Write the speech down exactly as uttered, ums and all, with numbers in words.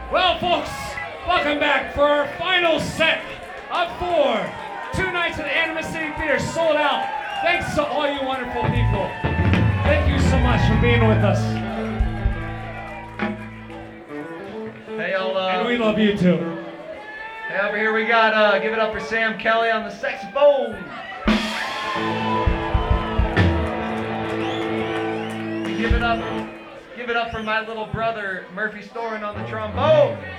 Well, folks, welcome back for our final set of four. Two nights at the Animus City Theater sold out. Thanks to all you wonderful people. Thank you so much for being with us. Hey, y'all. Uh, And we love you too. Hey, over here we got, uh, give it up for Sam Kelly on the saxophone. Give it up, give it up for my little brother, Murphy Storin on the trombone.